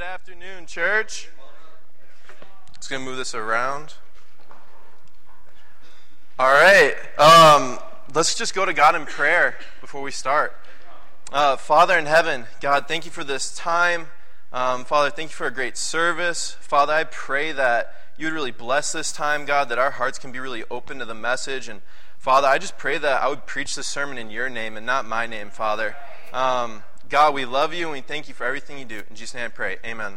afternoon, church. Just going to move this around. All right. Let's just go to God in prayer before we start. Father in heaven, God, thank you for this time. Father, thank you for a great service. Father, I pray that you would really bless this time, God, that our hearts can be really open to the message. And Father, I just pray that I would preach this sermon in your name and not my name, Father. God, we love you and we thank you for everything you do. In Jesus' name I pray. Amen.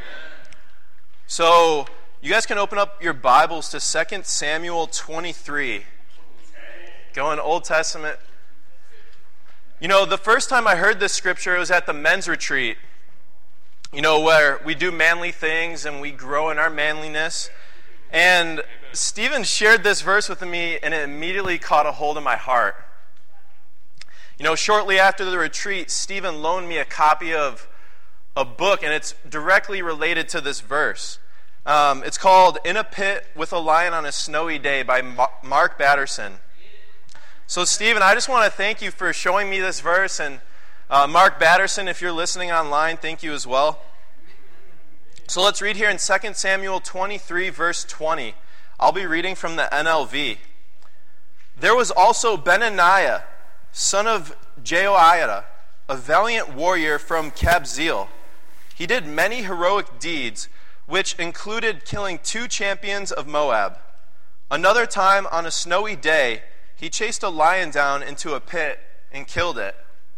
So, you guys can open up your Bibles to 2 Samuel 23. Go in Old Testament. You know, the first time I heard this scripture, it was at the men's retreat. You know, where we do manly things and we grow in our manliness. And Stephen shared this verse with me and it immediately caught a hold of my heart. You know, shortly after the retreat, Stephen loaned me a copy of a book, and it's directly related to this verse. It's called In a Pit with a Lion on a Snowy Day by Mark Batterson. So, Stephen, I just want to thank you for showing me this verse, and Mark Batterson, if you're listening online, thank you as well. So let's read here in 2 Samuel 23, verse 20. I'll be reading from the NLV. There was also Benaniah, son of Jehoiada, a valiant warrior from Kabzeel. He did many heroic deeds, which included killing 2 champions of Moab. Another time, on a snowy day, he chased a lion down into a pit and killed it.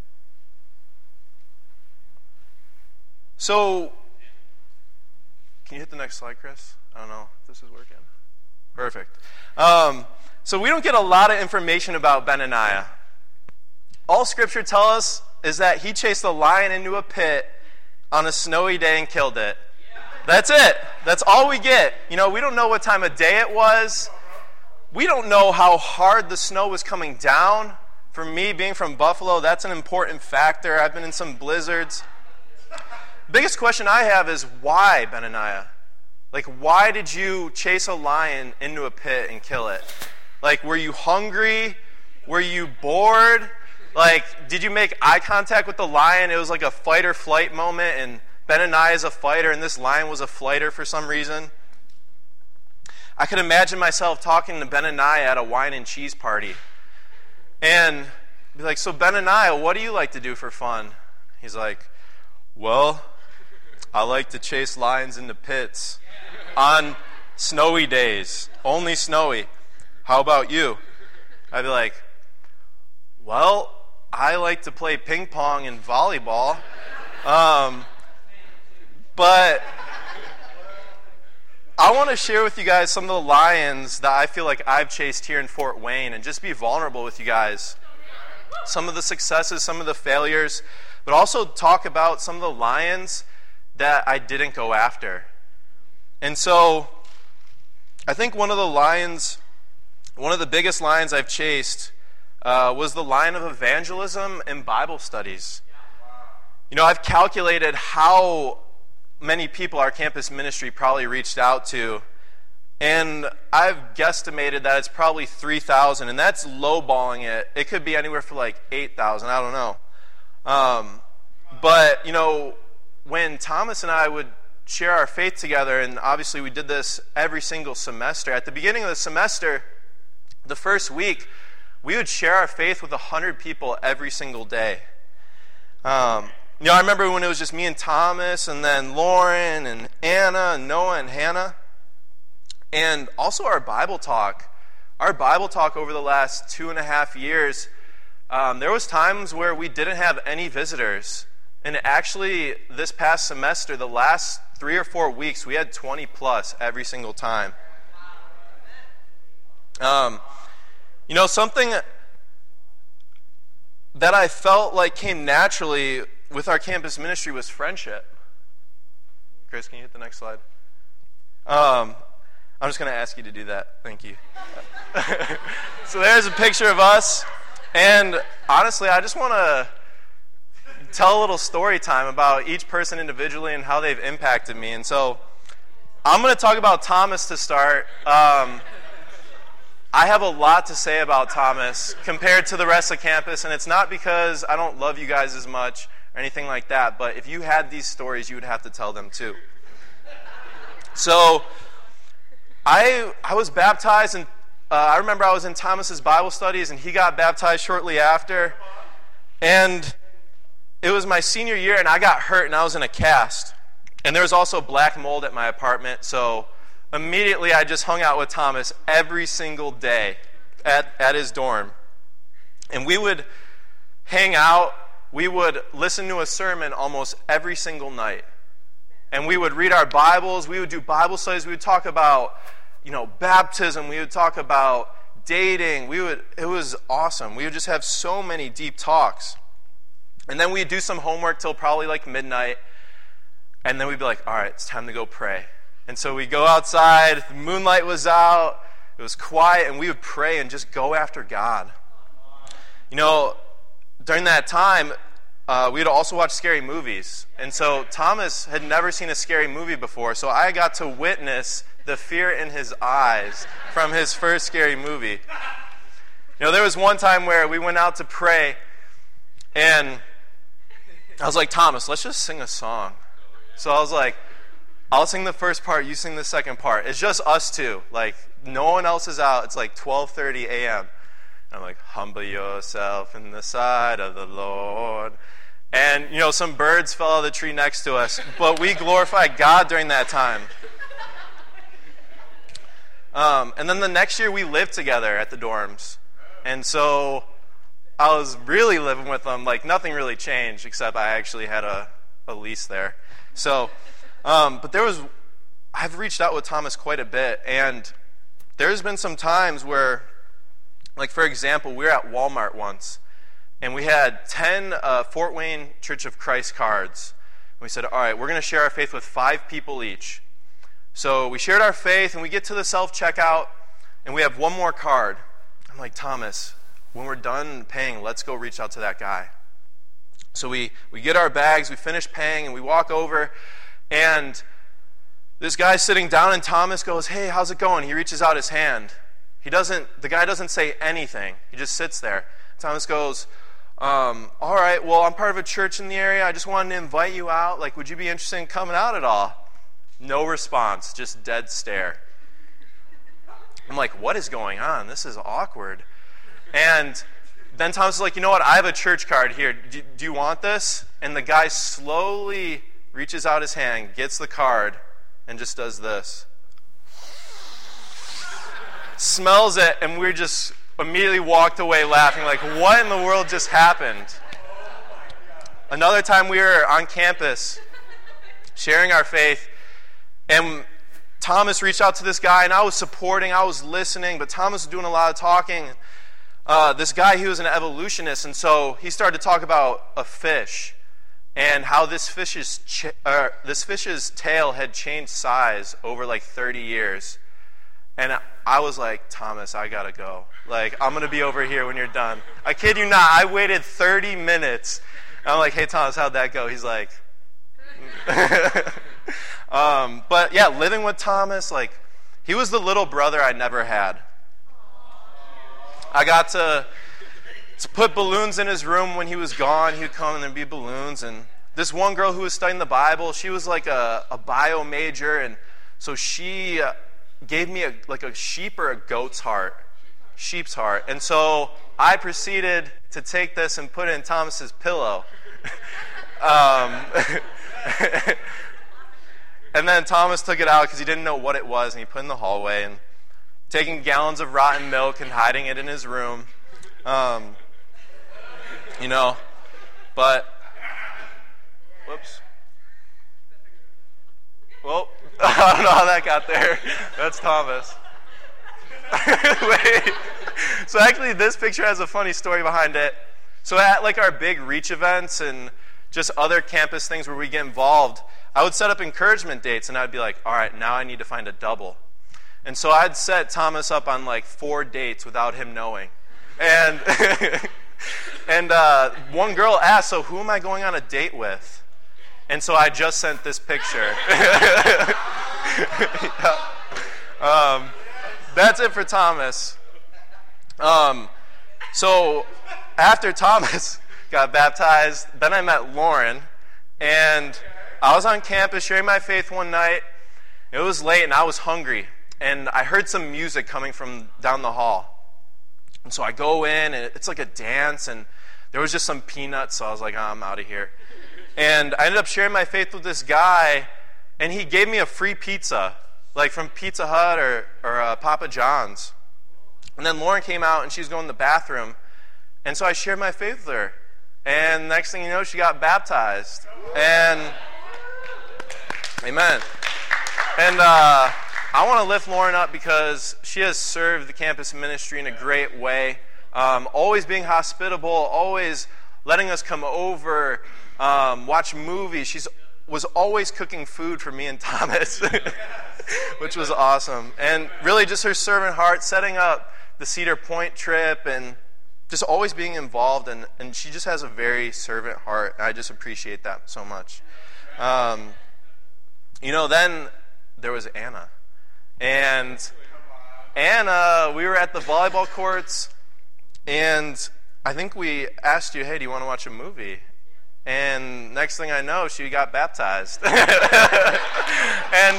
So, can you hit the next slide, Chris? I don't know if this is working. Perfect. So we don't get a lot of information about Benaniah. All Scripture tells us is that he chased a lion into a pit on a snowy day and killed it. That's it. That's all we get. You know, we don't know what time of day it was. We don't know how hard the snow was coming down. For me, being from Buffalo, that's an important factor. I've been in some blizzards. The biggest question I have is, why, Benaniah? Like, why did you chase a lion into a pit and kill it? Like, were you hungry? Were you bored? Like, did you make eye contact with the lion? It was like a fight or flight moment, and Benaniah is a fighter, and this lion was a flighter for some reason. I could imagine myself talking to Benaniah at a wine and cheese party. And be like, so Benaniah, what do you like to do for fun? He's like, well, I like to chase lions into pits on snowy days, only snowy. How about you? I'd be like, well, I like to play ping pong and volleyball. But I want to share with you guys some of the lions that I feel like I've chased here in Fort Wayne and just be vulnerable with you guys. Some of the successes, some of the failures, but also talk about some of the lions that I didn't go after. And so I think one of the biggest lions I've chased was the lion of evangelism and Bible studies. You know, I've calculated how many people our campus ministry probably reached out to, and I've guesstimated that it's probably 3,000, and that's lowballing it. It could be anywhere for like 8,000, I don't know. But, you know, when Thomas and I would share our faith together, and obviously we did this every single semester, at the beginning of the semester, the first week, we would share our faith with 100 people every single day. You know, I remember when it was just me and Thomas, and then Lauren, and Anna, and Noah, and Hannah. And also our Bible talk. Our Bible talk over the last 2.5 years, there was times where we didn't have any visitors. And actually, this past semester, the last 3 or 4 weeks, we had 20 plus every single time. You know, something that I felt like came naturally with our campus ministry was friendship. Chris, can you hit the next slide? I'm just going to ask you to do that. Thank you. So there's a picture of us. And honestly, I just want to tell a little story time about each person individually and how they've impacted me. And so I'm going to talk about Thomas to start. I have a lot to say about Thomas compared to the rest of campus, and it's not because I don't love you guys as much or anything like that, but if you had these stories, you would have to tell them too. So I was baptized, and I remember I was in Thomas's Bible studies, and he got baptized shortly after. And it was my senior year, and I got hurt, and I was in a cast. And there was also black mold at my apartment, so immediately I just hung out with Thomas every single day at his dorm. And we would hang out. We would listen to a sermon almost every single night. And we would read our Bibles. We would do Bible studies. We would talk about, baptism. We would talk about dating. It was awesome. We would just have so many deep talks. And then we'd do some homework till probably like midnight. And then we'd be like, all right, it's time to go pray. And so we'd go outside. The moonlight was out. It was quiet. And we would pray and just go after God. During that time, we would also watch scary movies. And so Thomas had never seen a scary movie before. So I got to witness the fear in his eyes from his first scary movie. There was one time where we went out to pray, and I was like, Thomas, let's just sing a song. So I was like, I'll sing the first part, you sing the second part. It's just us two. Like, no one else is out. It's like 12:30 a.m. I'm like, humble yourself in the sight of the Lord. And, some birds fell out of the tree next to us. But we glorified God during that time. And then the next year we lived together at the dorms. And so I was really living with them. Like, nothing really changed except I actually had a lease there. So, but I've reached out with Thomas quite a bit. And there's been some times where, like, for example, we were at Walmart once, and we had 10 Fort Wayne Church of Christ cards. And we said, all right, we're going to share our faith with 5 people each. So we shared our faith, and we get to the self-checkout, and we have one more card. I'm like, Thomas, when we're done paying, let's go reach out to that guy. So we get our bags, we finish paying, and we walk over, and this guy's sitting down, and Thomas goes, hey, how's it going? He reaches out his hand. The guy doesn't say anything. He just sits there. Thomas goes, all right, well, I'm part of a church in the area. I just wanted to invite you out. Like, would you be interested in coming out at all? No response, just dead stare. I'm like, what is going on? This is awkward. And then Thomas is like, you know what? I have a church card here. Do you want this? And the guy slowly reaches out his hand, gets the card, and just does this. Smells it, and we just immediately walked away laughing, like, what in the world just happened? Another time we were on campus sharing our faith, and Thomas reached out to this guy, and I was supporting, I was listening, but Thomas was doing a lot of talking. This guy, he was an evolutionist, and so he started to talk about a fish and how this fish's tail had changed size over like 30 years. And I was like, Thomas, I gotta go. Like, I'm gonna be over here when you're done. I kid you not, I waited 30 minutes. I'm like, hey, Thomas, how'd that go? He's like, but yeah, living with Thomas, like, he was the little brother I never had. I got to put balloons in his room when he was gone. He would come and there'd be balloons. And this one girl who was studying the Bible, she was like a bio major, and so she gave me a sheep or a goat's heart, sheep's heart. And so I proceeded to take this and put it in Thomas's pillow. And then Thomas took it out because he didn't know what it was, and he put it in the hallway, and taking gallons of rotten milk and hiding it in his room. But, whoops. Well, I don't know how that got there. That's Thomas. Wait. So actually, this picture has a funny story behind it. So at like our big Reach events and just other campus things where we get involved, I would set up encouragement dates, and I'd be like, all right, now I need to find a double. And so I'd set Thomas up on like 4 dates without him knowing. And and one girl asked, so who am I going on a date with? And so I just sent this picture. That's it for Thomas. So after Thomas, got baptized. Then I met Lauren, and I was on campus sharing my faith one night. It was late, and I was hungry, and I heard some music coming from down the hall. And so I go in, and it's like a dance, and there was just some peanuts, so I was like, I'm out of here. And I ended up sharing my faith with this guy, and he gave me a free pizza, like from Pizza Hut or Papa John's. And then Lauren came out, and she was going to the bathroom, and so I shared my faith with her. And next thing you know, she got baptized. And, amen. And I want to lift Lauren up because she has served the campus ministry in a great way, always being hospitable, always letting us come over, watch movies. She was always cooking food for me and Thomas, which was awesome. And really just her servant heart, setting up the Cedar Point trip, and just always being involved. And she just has a very servant heart. I just appreciate that so much. Then there was Anna. And Anna, we were at the volleyball courts, and I think we asked you, hey, do you want to watch a movie? And next thing I know, she got baptized. And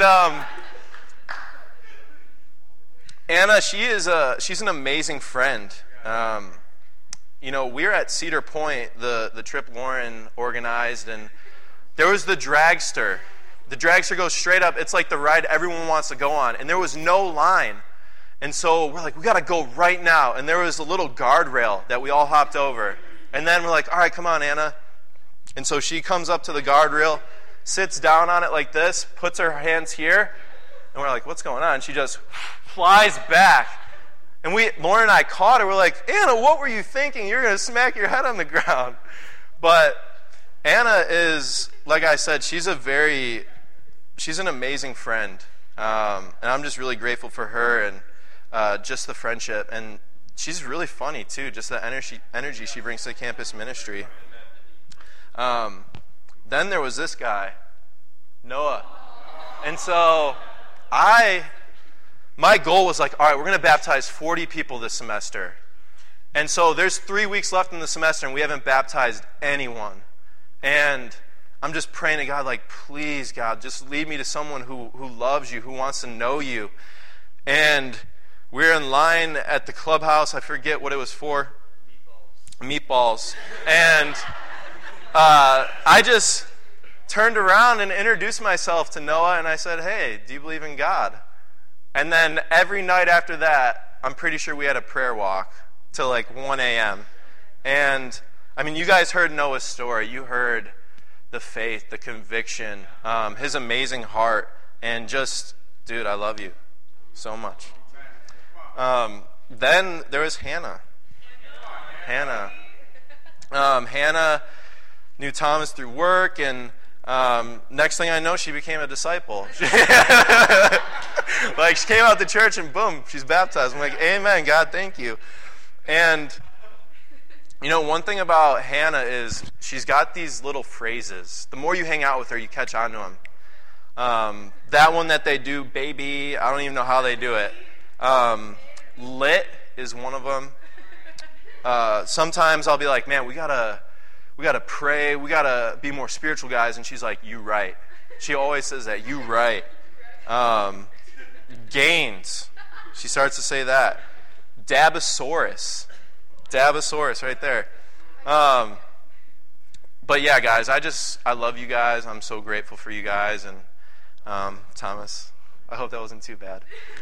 Anna, she's an amazing friend. We were at Cedar Point, the trip Lauren organized, and there was the dragster. The dragster goes straight up. It's like the ride everyone wants to go on. And there was no line. And so we're like, we got to go right now. And there was a little guardrail that we all hopped over. And then we're like, all right, come on, Anna. And so she comes up to the guardrail, sits down on it like this, puts her hands here. And we're like, what's going on? She just flies back. And Lauren and I caught her. We're like, Anna, what were you thinking? You're going to smack your head on the ground. But Anna is, like I said, she's an amazing friend. And I'm just really grateful for her and just the friendship. And she's really funny, too, just the energy she brings to the campus ministry. Then there was this guy, Noah. And so my goal was like, all right, we're going to baptize 40 people this semester. And so there's 3 weeks left in the semester, and we haven't baptized anyone. And I'm just praying to God, like, please, God, just lead me to someone who loves you, who wants to know you. And we're in line at the clubhouse. I forget what it was for. Meatballs. And I just turned around and introduced myself to Noah, and I said, hey, do you believe in God? And then every night after that, I'm pretty sure we had a prayer walk till like 1 a.m. And, I mean, you guys heard Noah's story. You heard the faith, the conviction, his amazing heart, and just, dude, I love you so much. Then there was Hannah. Hannah knew Thomas through work, and next thing I know, she became a disciple. Like, she came out to church, and boom, she's baptized. I'm like, amen, God, thank you. And, one thing about Hannah is she's got these little phrases. The more you hang out with her, you catch on to them. That one that they do, baby, I don't even know how they do it. Lit is one of them. Sometimes I'll be like, man, we gotta pray, we gotta be more spiritual, guys. And she's like, you right. She always says that, you right. Gains. She starts to say that. Dabosaurus right there. But yeah, guys, I love you guys. I'm so grateful for you guys. And Thomas, I hope that wasn't too bad.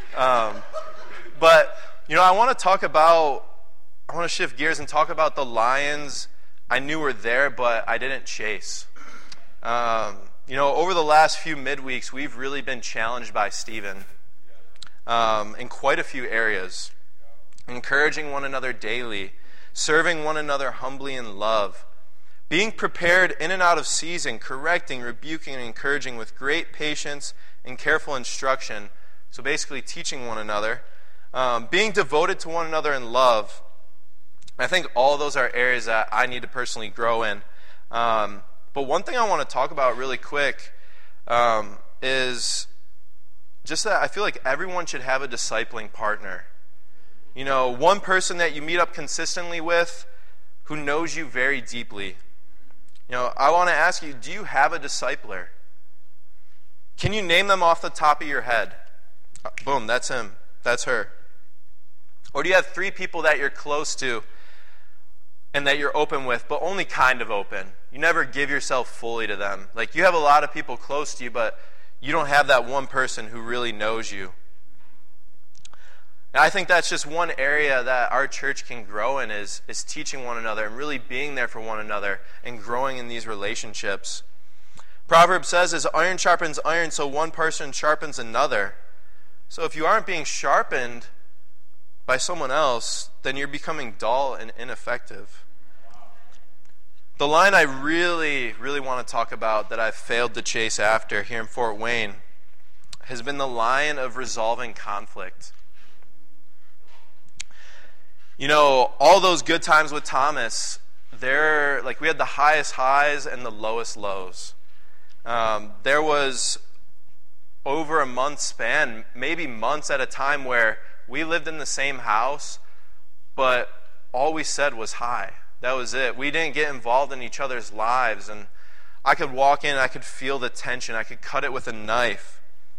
But, I want to shift gears and talk about the Lions I knew were there, but I didn't chase. Over the last few midweeks, we've really been challenged by Stephen in quite a few areas. Encouraging one another daily, serving one another humbly in love, being prepared in and out of season, correcting, rebuking, and encouraging with great patience and careful instruction. So basically teaching one another, being devoted to one another in love. I think all those are areas that I need to personally grow in. But one thing I want to talk about really quick is just that I feel like everyone should have a discipling partner. One person that you meet up consistently with who knows you very deeply. I want to ask you, do you have a discipler? Can you name them off the top of your head? Boom, that's him. That's her. Or do you have 3 people that you're close to and that you're open with, but only kind of open? You never give yourself fully to them. Like, you have a lot of people close to you, but you don't have that one person who really knows you. And I think that's just one area that our church can grow in is teaching one another and really being there for one another and growing in these relationships. Proverbs says, as iron sharpens iron, so one person sharpens another. So if you aren't being sharpened by someone else, then you're becoming dull and ineffective. The line I really, really want to talk about that I've failed to chase after here in Fort Wayne has been the line of resolving conflict. All those good times with Thomas, we had the highest highs and the lowest lows. There was over a month span, maybe months at a time, where we lived in the same house, but all we said was hi. That was it. We didn't get involved in each other's lives, and I could walk in, I could feel the tension, I could cut it with a knife.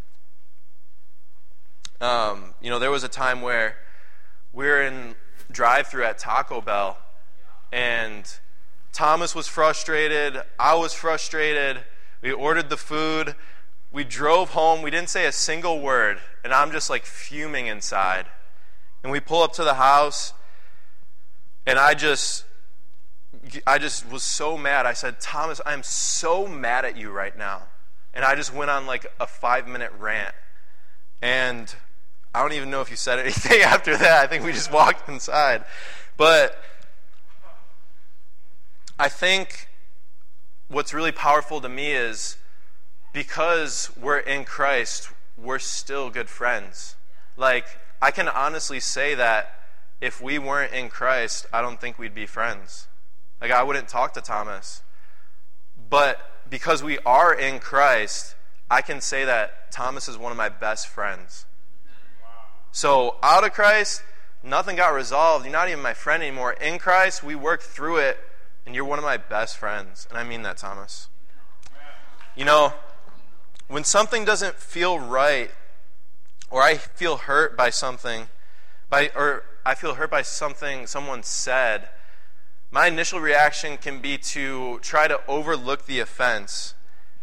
There was a time where we were in drive-thru at Taco Bell, and Thomas was frustrated, I was frustrated, we ordered the food, we drove home, we didn't say a single word, and I'm just like fuming inside. And we pull up to the house, and I just was so mad. I said, Thomas, I'm so mad at you right now. And I just went on like a 5-minute rant. And I don't even know if you said anything after that. I think we just walked inside. But I think what's really powerful to me is because we're in Christ, we're still good friends. Like, I can honestly say that if we weren't in Christ, I don't think we'd be friends. Like, I wouldn't talk to Thomas. But because we are in Christ, I can say that Thomas is one of my best friends. So out of Christ, nothing got resolved. You're not even my friend anymore. In Christ, we worked through it, and you're one of my best friends. And I mean that, Thomas. When something doesn't feel right, or I feel hurt by something, or I feel hurt by something someone said, my initial reaction can be to try to overlook the offense.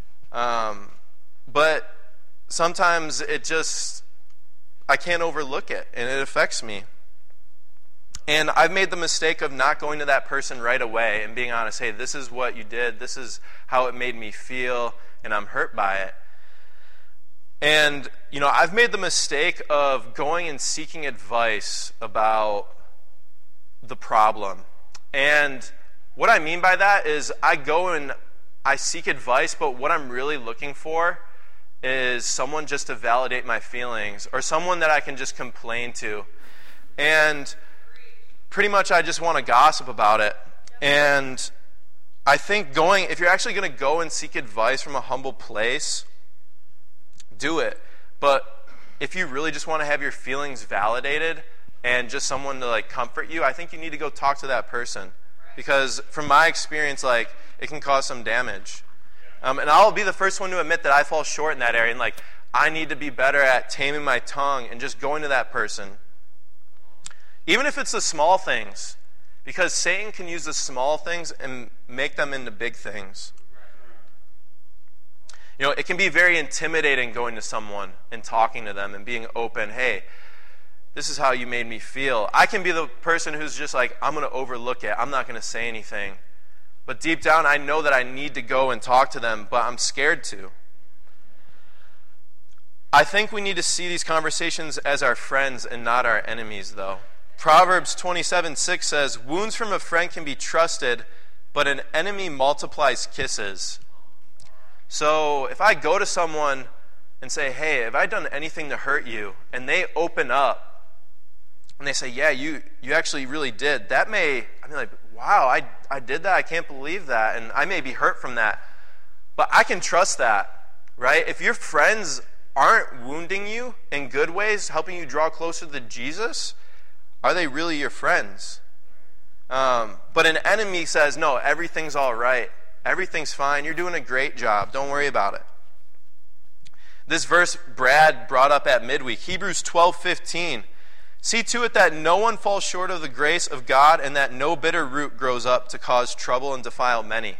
But sometimes I can't overlook it, and it affects me. And I've made the mistake of not going to that person right away and being honest, hey, this is what you did, this is how it made me feel, and I'm hurt by it. And, I've made the mistake of going and seeking advice about the problem. And what I mean by that is I go and I seek advice, but what I'm really looking for is someone just to validate my feelings or someone that I can just complain to. And pretty much I just want to gossip about it. And I think if you're actually going to go and seek advice from a humble place, do it. But if you really just want to have your feelings validated and just someone to comfort you, I think you need to go talk to that person. Because from my experience, it can cause some damage. And I'll be the first one to admit that I fall short in that area. And I need to be better at taming my tongue and just going to that person. Even if it's the small things. Because Satan can use the small things and make them into big things. It can be very intimidating going to someone and talking to them and being open. Hey, this is how you made me feel. I can be the person who's just I'm going to overlook it. I'm not going to say anything. But deep down, I know that I need to go and talk to them, but I'm scared to. I think we need to see these conversations as our friends and not our enemies, though. Proverbs 27:6 says, wounds from a friend can be trusted, but an enemy multiplies kisses. So if I go to someone and say, hey, have I done anything to hurt you? And they open up and they say, yeah, you actually really did. That may, wow, I did that. I can't believe that. And I may be hurt from that. But I can trust that, right? If your friends aren't wounding you in good ways, helping you draw closer to Jesus, are they really your friends? But an enemy says, no, everything's all right. Everything's fine. You're doing a great job. Don't worry about it. This verse Brad brought up at midweek, Hebrews 12:15. See to it that no one falls short of the grace of God and that no bitter root grows up to cause trouble and defile many.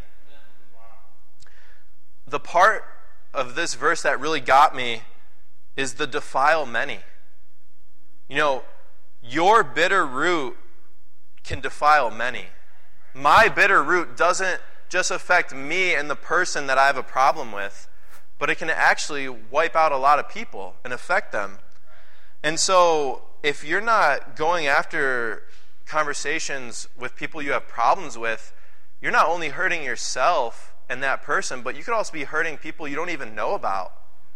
The part of this verse that really got me is the defile many. You know, your bitter root can defile many. My bitter root doesn't just affect me and the person that I have a problem with, but it can actually wipe out a lot of people and affect them. And so if you're not going after conversations with people you have problems with, you're not only hurting yourself and that person, but you could also be hurting people you don't even know about.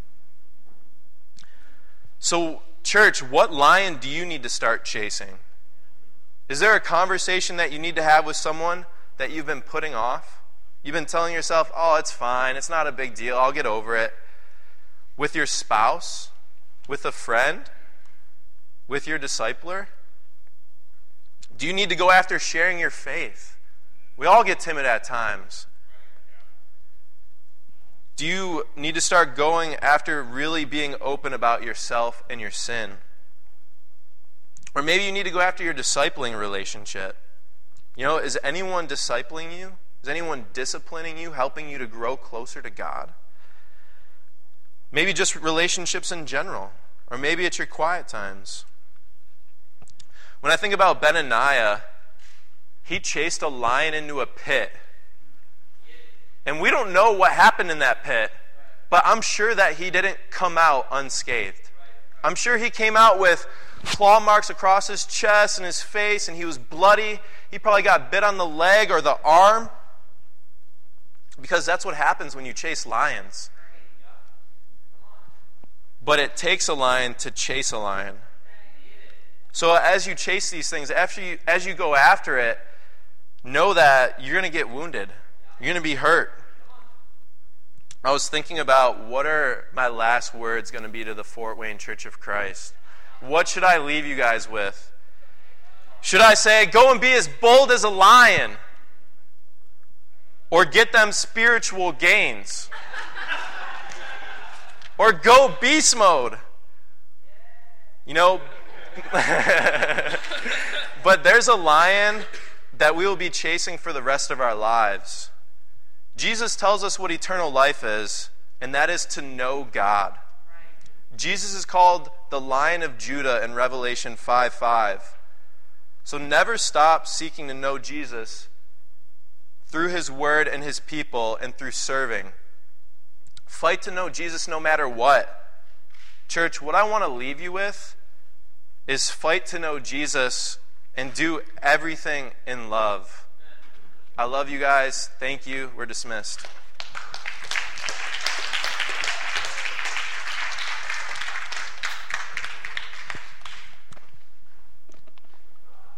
So, church, what lion do you need to start chasing? Is there a conversation that you need to have with someone that you've been putting off? You've been telling yourself, oh, it's fine, it's not a big deal, I'll get over it. With your spouse? With a friend? With your discipler? Do you need to go after sharing your faith? We all get timid at times. Do you need to start going after really being open about yourself and your sin? Or maybe you need to go after your discipling relationship. You know, is anyone discipling you? Is anyone disciplining you, helping you to grow closer to God? Maybe just relationships in general. Or maybe it's your quiet times. When I think about Benaniah, he chased a lion into a pit. And we don't know what happened in that pit, but I'm sure that he didn't come out unscathed. I'm sure he came out with claw marks across his chest and his face, and he was bloody. He probably got bit on the leg or the arm, because that's what happens when you chase lions. But it takes a lion to chase a lion. So as you chase these things, as you go after it, know that you're going to get wounded. You're going to be hurt. I was thinking about what are my last words going to be to the Fort Wayne Church of Christ. What should I leave you guys with? Should I say, go and be as bold as a lion? Or get them spiritual gains? Or go beast mode? You know, but there's a lion that we will be chasing for the rest of our lives. Jesus tells us what eternal life is, and that is to know God. Jesus is called the Lion of Judah in Revelation 5:5. So never stop seeking to know Jesus through his word and his people and through serving. Fight to know Jesus no matter what. Church, what I want to leave you with is fight to know Jesus and do everything in love. I love you guys. Thank you. We're dismissed.